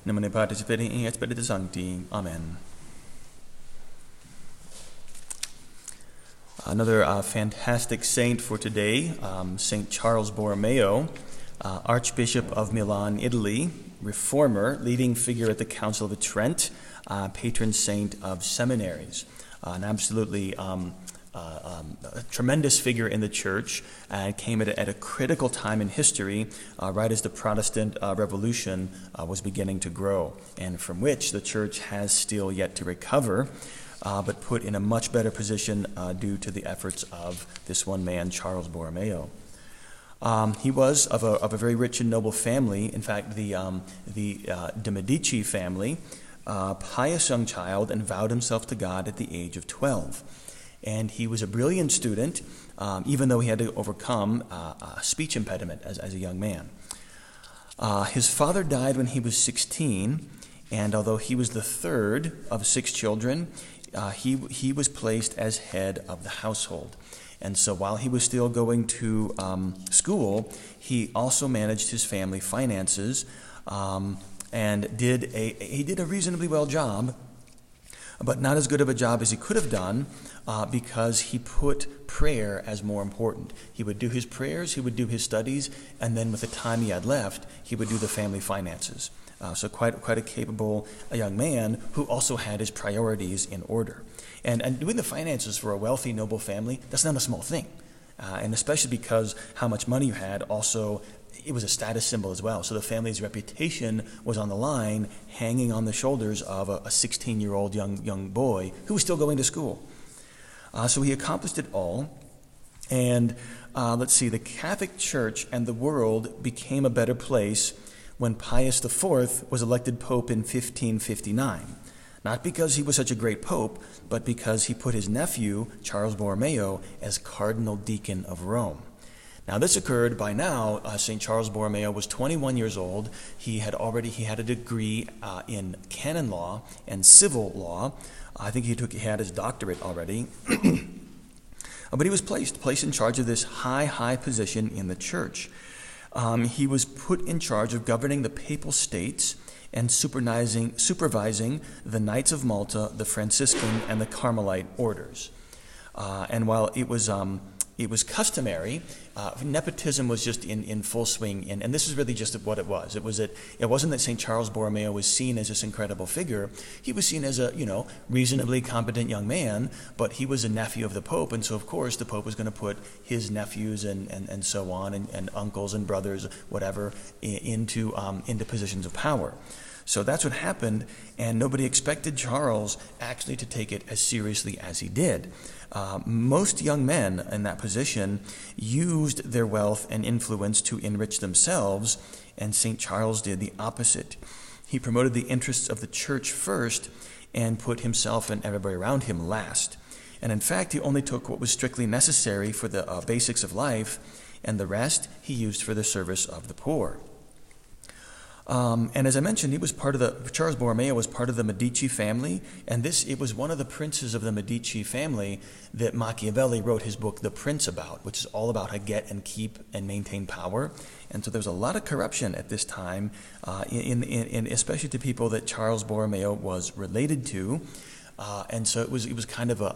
Nemane participare in et Spiritus Sancti. Amen. Another fantastic saint for today, St. Charles Borromeo, Archbishop of Milan, Italy, reformer, leading figure at the Council of Trent, patron saint of seminaries, an absolutely a tremendous figure in the church, and came at a critical time in history, right as the Protestant Revolution was beginning to grow, and from which the church has still yet to recover, but put in a much better position due to the efforts of this one man, Charles Borromeo. He was of a very rich and noble family. In fact, the de Medici family, pious young child, and vowed himself to God at the age of 12. And he was a brilliant student, even though he had to overcome a speech impediment as a young man. His father died when he was 16, and although he was the third of 6 children, he was placed as head of the household. And so while he was still going to school, he also managed his family finances and did a reasonably well job, but not as good of a job as he could have done because he put prayer as more important. He would do his prayers, he would do his studies, and then with the time he had left, he would do the family finances. So quite a capable young man who also had his priorities in order. And doing the finances for a wealthy, noble family, that's not a small thing. And especially because how much money you had, also, it was a status symbol as well. So the family's reputation was on the line, hanging on the shoulders of a 16-year-old young boy who was still going to school. So he accomplished it all. And the Catholic Church and the world became a better place when Pius IV was elected Pope in 1559. Not because he was such a great Pope, but because he put his nephew, Charles Borromeo, as Cardinal Deacon of Rome. Now this occurred by now. St. Charles Borromeo was 21 years old. He had a degree in canon law and civil law. I think he had his doctorate already. But he was placed in charge of this high position in the church. He was put in charge of governing the Papal States and supervising the Knights of Malta, the Franciscan, and the Carmelite orders. And while it was customary, nepotism was just in full swing, and this is really just what it was. It wasn't that St. Charles Borromeo was seen as this incredible figure. He was seen as a reasonably competent young man, but he was a nephew of the Pope, and so of course the Pope was going to put his nephews and so on, and uncles and brothers, whatever, into positions of power. So that's what happened, and nobody expected Charles actually to take it as seriously as he did. Most young men in that position used their wealth and influence to enrich themselves, and St. Charles did the opposite. He promoted the interests of the church first and put himself and everybody around him last. And in fact, he only took what was strictly necessary for the basics of life, and the rest he used for the service of the poor. And as I mentioned, Charles Borromeo was part of the Medici family, and it was one of the princes of the Medici family that Machiavelli wrote his book, The Prince, about, which is all about how to get and keep and maintain power. And so there was a lot of corruption at this time, especially to people that Charles Borromeo was related to. And so it was kind of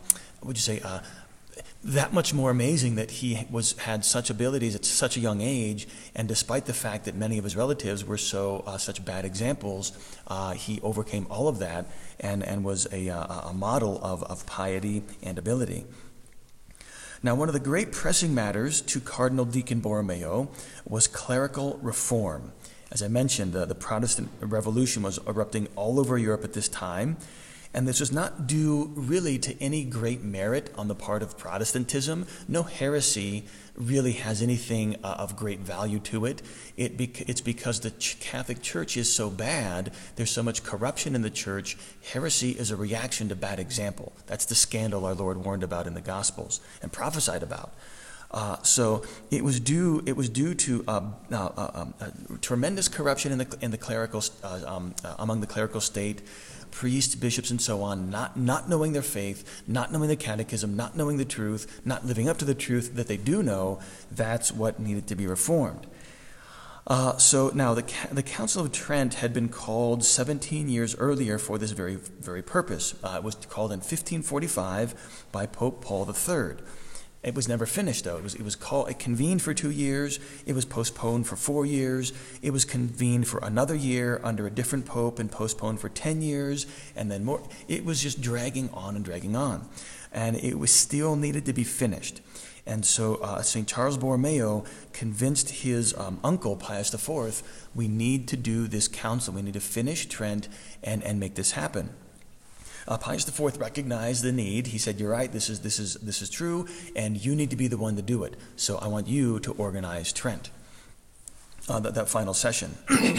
that much more amazing that he had such abilities at such a young age, and despite the fact that many of his relatives were such bad examples, he overcame all of that and was a model of piety and ability. Now, one of the great pressing matters to Cardinal Deacon Borromeo was clerical reform. As I mentioned, the Protestant Revolution was erupting all over Europe at this time. And this was not due really to any great merit on the part of Protestantism. No heresy really has anything of great value to it. It's because the Catholic Church is so bad, there's so much corruption in the church. Heresy is a reaction to bad example. That's the scandal our Lord warned about in the Gospels and prophesied about. So it was due to tremendous corruption in the clerical among the clerical state, priests, bishops, and so on, not knowing their faith, not knowing the catechism, not knowing the truth, not living up to the truth that they do know. That's what needed to be reformed. So now the Council of Trent had been called 17 years earlier for this very purpose. It was called in 1545 by Pope Paul III. It was never finished, though. It convened for 2 years. It was postponed for 4 years. It was convened for another year under a different pope and postponed for 10 years, and then more. It was just dragging on and dragging on, and it was still needed to be finished. And so St. Charles Borromeo convinced his uncle, Pius IV, we need to do this council. We need to finish Trent and make this happen. Pius IV recognized the need. He said, "You're right. This is true, and you need to be the one to do it. So I want you to organize Trent." That final session.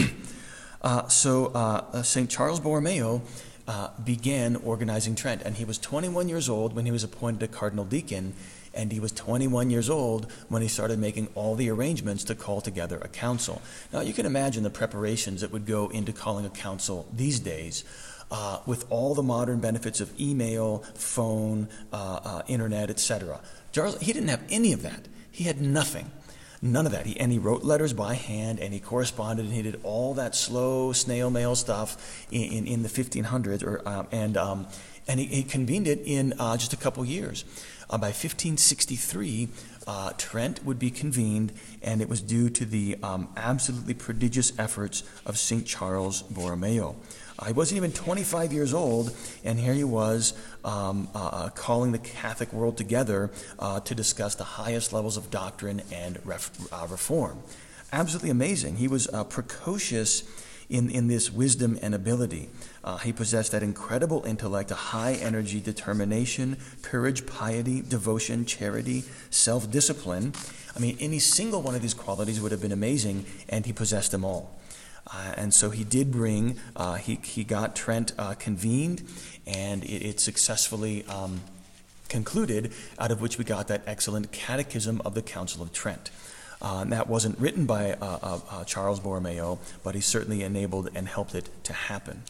St. Charles Borromeo began organizing Trent, and he was 21 years old when he was appointed a cardinal deacon, and he was 21 years old when he started making all the arrangements to call together a council. Now, you can imagine the preparations that would go into calling a council these days. With all the modern benefits of email, phone, internet, etc. Charles, he didn't have any of that. He had nothing. None of that. He wrote letters by hand, and he corresponded, and he did all that slow snail mail stuff in the 1500s, and he convened it in just a couple years. By 1563, Trent would be convened, and it was due to the absolutely prodigious efforts of St. Charles Borromeo. He wasn't even 25 years old, and here he was calling the Catholic world together to discuss the highest levels of doctrine and reform. Absolutely amazing. He was precocious in this wisdom and ability. He possessed that incredible intellect, a high energy, determination, courage, piety, devotion, charity, self-discipline. I mean, any single one of these qualities would have been amazing, and he possessed them all. And so he did bring, he got Trent convened, and it successfully concluded, out of which we got that excellent Catechism of the Council of Trent. That wasn't written by Charles Borromeo, but he certainly enabled and helped it to happen.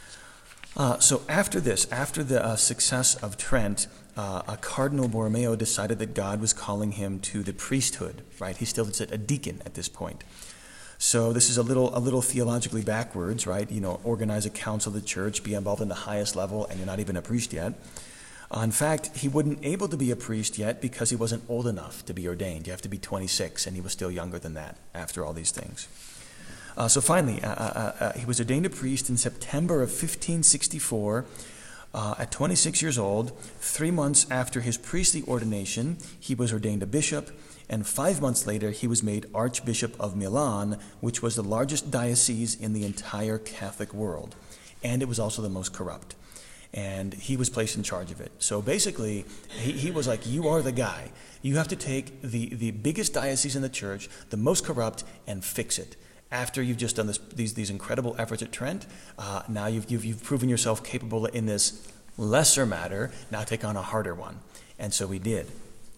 So after the success of Trent, Cardinal Borromeo decided that God was calling him to the priesthood, right? He's still a deacon at this point. So this is a little theologically backwards, right? Organize a council of the church, be involved in the highest level, and you're not even a priest yet. In fact, he wasn't able to be a priest yet because he wasn't old enough to be ordained. You have to be 26, and he was still younger than that after all these things. So finally, he was ordained a priest in September of 1564. At 26 years old, 3 months after his priestly ordination, he was ordained a bishop, and 5 months later, he was made Archbishop of Milan, which was the largest diocese in the entire Catholic world, and it was also the most corrupt. And he was placed in charge of it. So basically, he was like, you are the guy. You have to take the biggest diocese in the church, the most corrupt, and fix it. After you've just done these incredible efforts at Trent, now you've proven yourself capable in this lesser matter. Now take on a harder one. And so he did.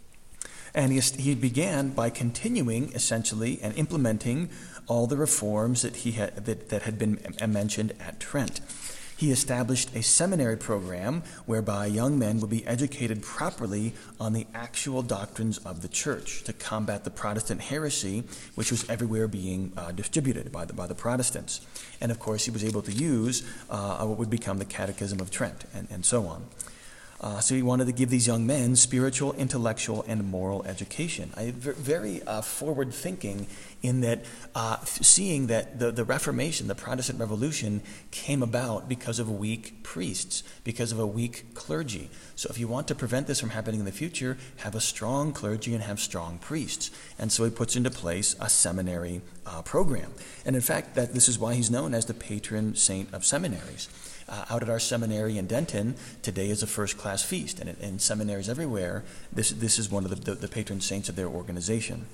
And he began by continuing, essentially, and implementing all the reforms that that had been mentioned at Trent. He established a seminary program whereby young men would be educated properly on the actual doctrines of the church to combat the Protestant heresy, which was everywhere being distributed by the Protestants. And of course, he was able to use what would become the Catechism of Trent, and so on. So he wanted to give these young men spiritual, intellectual, and moral education. Very forward thinking in that seeing that the Reformation, the Protestant Revolution, came about because of weak priests, because of a weak clergy. So if you want to prevent this from happening in the future, have a strong clergy and have strong priests. And so he puts into place a seminary program. And in fact, this is why he's known as the patron saint of seminaries. Out at our seminary in Denton, today is a first-class feast, and in seminaries everywhere, this is one of the patron saints of their organization.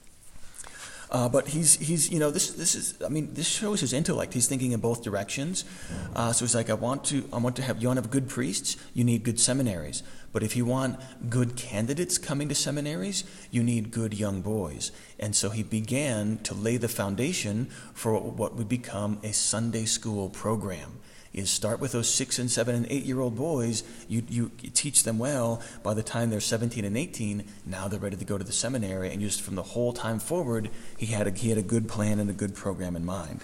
But this shows his intellect. He's thinking in both directions. So he's like, you want to have good priests, you need good seminaries. But if you want good candidates coming to seminaries, you need good young boys. And so he began to lay the foundation for what would become a Sunday school program. is start with those 6 and 7 and 8-year-old boys. You teach them well. By the time they're 17 and 18, now they're ready to go to the seminary. And just from the whole time forward, he had a good plan and a good program in mind.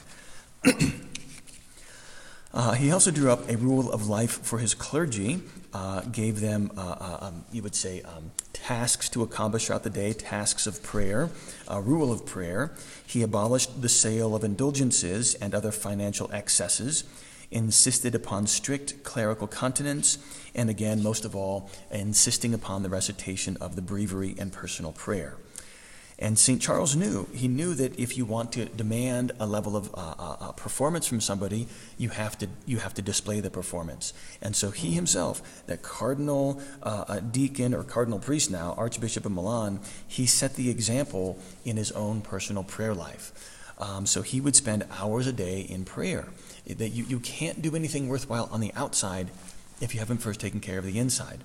He also drew up a rule of life for his clergy, gave them, you would say, tasks to accomplish throughout the day, tasks of prayer, a rule of prayer. He abolished the sale of indulgences and other financial excesses, insisted upon strict clerical continence, and again, most of all, insisting upon the recitation of the breviary and personal prayer. And St. Charles knew that if you want to demand a level of performance from somebody, you have to display the performance. And so he himself, that cardinal deacon or cardinal priest now, Archbishop of Milan, he set the example in his own personal prayer life. So he would spend hours a day in prayer. That you can't do anything worthwhile on the outside if you haven't first taken care of the inside.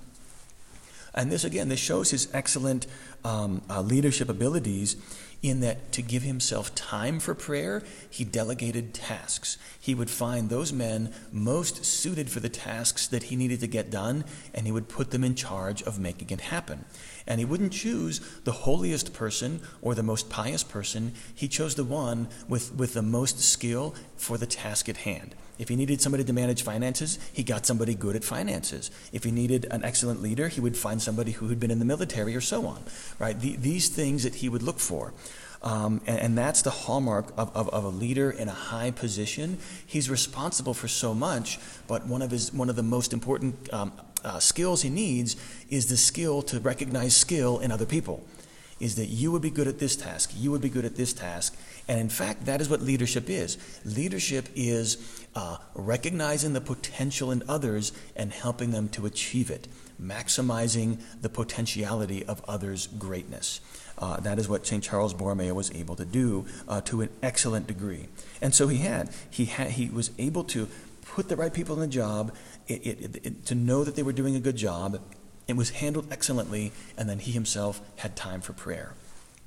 And this shows his excellent leadership abilities in that to give himself time for prayer, he delegated tasks. He would find those men most suited for the tasks that he needed to get done, and he would put them in charge of making it happen. And he wouldn't choose the holiest person or the most pious person. He chose the one with the most skill for the task at hand. If he needed somebody to manage finances, he got somebody good at finances. If he needed an excellent leader, he would find somebody who had been in the military or so on. Right? These things that he would look for. And that's the hallmark of a leader in a high position. He's responsible for so much, but one of the most important skills he needs is the skill to recognize skill in other people. Is that you would be good at this task, you would be good at this task. And in fact, that is what leadership is. Leadership is recognizing the potential in others and helping them to achieve it, maximizing the potentiality of others' greatness. That is what St. Charles Borromeo was able to do to an excellent degree. And so he was able to put the right people in the job, to know that they were doing a good job. It was handled excellently, and then he himself had time for prayer.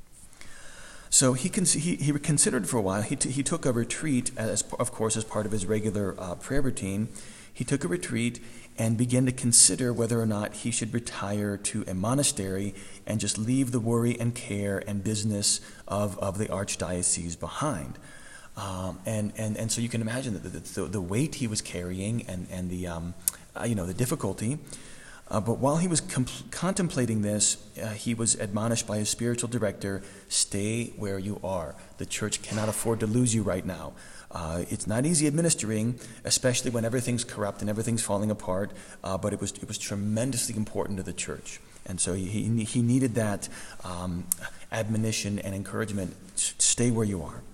So he considered for a while. He took a retreat, as part of his regular prayer routine. He took a retreat and began to consider whether or not he should retire to a monastery and just leave the worry and care and business of the archdiocese behind. And so you can imagine the weight he was carrying and the difficulty. But while he was contemplating this, he was admonished by his spiritual director, stay where you are. The church cannot afford to lose you right now. It's not easy administering, especially when everything's corrupt and everything's falling apart, but it was tremendously important to the church. And so he needed that admonition and encouragement, stay where you are.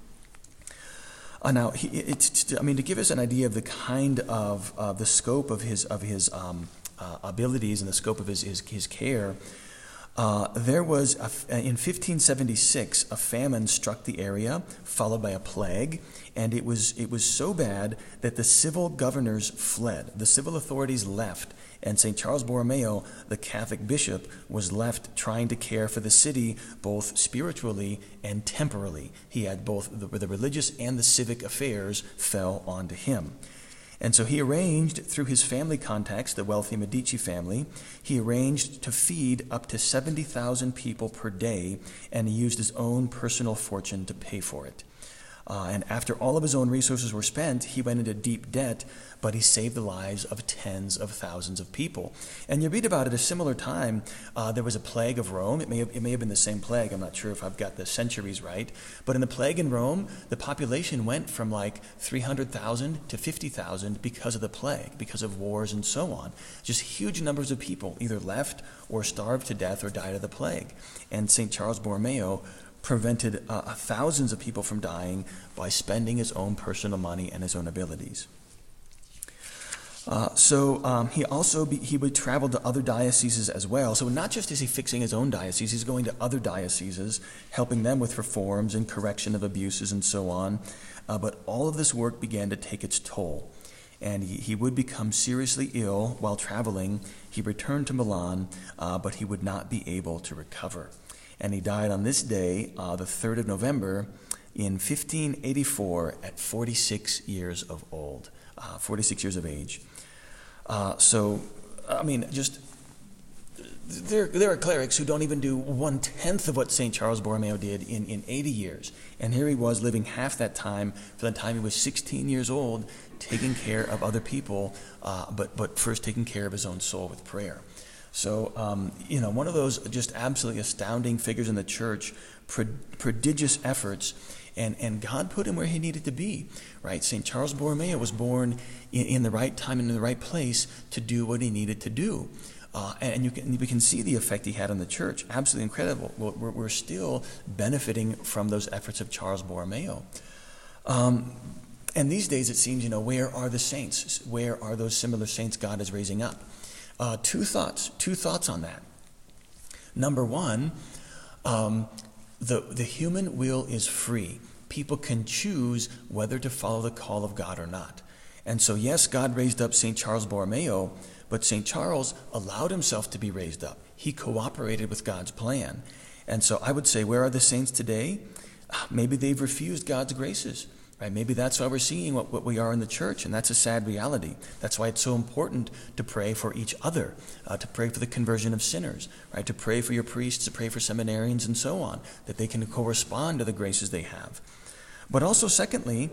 Now, to give us an idea of the kind of the scope of his abilities and the scope of his care, there was, in 1576, a famine struck the area, followed by a plague, and it was so bad that the civil governors fled. The civil authorities left, and St. Charles Borromeo, the Catholic bishop, was left trying to care for the city both spiritually and temporally. He had both the religious and the civic affairs fell onto him. And so he arranged, through his family contacts, the wealthy Medici family, he arranged to feed up to 70,000 people per day, and he used his own personal fortune to pay for it. And after all of his own resources were spent, he went into deep debt, but he saved the lives of tens of thousands of people. And you read about it at a similar time. There was a plague of Rome. It may have been the same plague. I'm not sure if I've got the centuries right. But in the plague in Rome, the population went from like 300,000 to 50,000 because of the plague, because of wars and so on. Just huge numbers of people either left or starved to death or died of the plague. And St. Charles Borromeo prevented thousands of people from dying by spending his own personal money and his own abilities. He would travel to other dioceses as well. So not just is he fixing his own diocese, he's going to other dioceses, helping them with reforms and correction of abuses and so on. But all of this work began to take its toll. And he would become seriously ill while traveling. He returned to Milan, but he would not be able to recover. And he died on this day, the 3rd of November, in 1584 at 46 years of old. 46 years of age. There are clerics who don't even do 1/10 of what St. Charles Borromeo did in 80 years. And here he was living half that time, for the time he was 16 years old, taking care of other people, but first taking care of his own soul with prayer. So, one of those just absolutely astounding figures in the church, prodigious efforts, and God put him where he needed to be, right? St. Charles Borromeo was born in the right time and in the right place to do what he needed to do. And we can see the effect he had on the church. Absolutely incredible. We're still benefiting from those efforts of Charles Borromeo. And these days it seems, where are the saints? Where are those similar saints God is raising up? Two thoughts on that. Number one, the human will is free. People can choose whether to follow the call of God or not. And so, yes, God raised up St. Charles Borromeo, but St. Charles allowed himself to be raised up. He cooperated with God's plan. And so I would say, where are the saints today? Maybe they've refused God's graces. Right? Maybe that's why we're seeing what we are in the church, and that's a sad reality. That's why it's so important to pray for each other, to pray for the conversion of sinners, right? To pray for your priests, to pray for seminarians, and so on, that they can correspond to the graces they have. But also, secondly,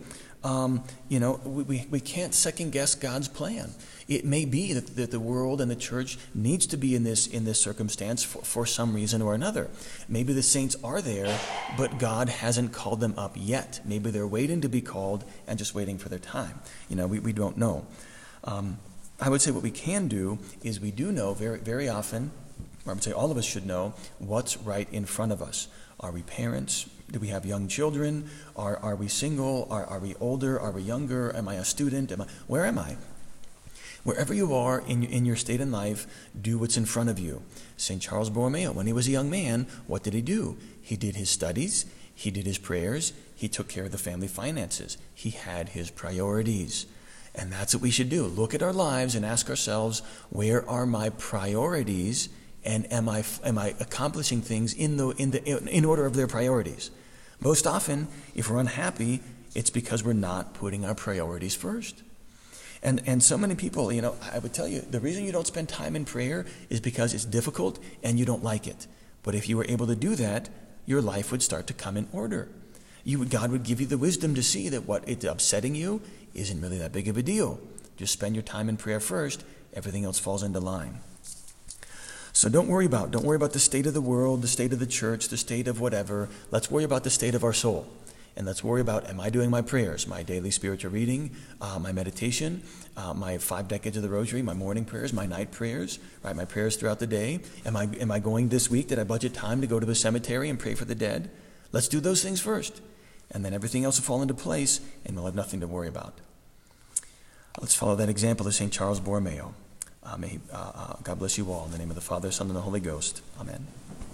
we can't second guess God's plan. It may be that the world and the church needs to be in this circumstance for some reason or another. Maybe the saints are there, but God hasn't called them up yet. Maybe they're waiting to be called and just waiting for their time. We don't know. I would say what we can do is we do know very, very often, or I would say all of us should know, what's right in front of us. Are we parents? Do we have young children? Are we single? Are we older? Are we younger? Am I a student? Where am I? Wherever you are in your state in life, do what's in front of you. St. Charles Borromeo, when he was a young man, what did he do? He did his studies. He did his prayers. He took care of the family finances. He had his priorities. And that's what we should do. Look at our lives and ask ourselves, where are my priorities? And am I accomplishing things in order of their priorities? Most often, if we're unhappy, it's because we're not putting our priorities first. And so many people, I would tell you, the reason you don't spend time in prayer is because it's difficult and you don't like it. But if you were able to do that, your life would start to come in order. God would give you the wisdom to see that what is upsetting you isn't really that big of a deal. Just spend your time in prayer first. Everything else falls into line. So don't worry about the state of the world, the state of the church, the state of whatever. Let's worry about the state of our soul. And let's worry about, am I doing my prayers, my daily spiritual reading, my meditation, my 5 decades of the rosary, my morning prayers, my night prayers, right? My prayers throughout the day. Am I going this week? Did I budget time to go to the cemetery and pray for the dead? Let's do those things first. And then everything else will fall into place and we'll have nothing to worry about. Let's follow that example of St. Charles Borromeo. May God bless you all in the name of the Father, Son, and the Holy Ghost. Amen.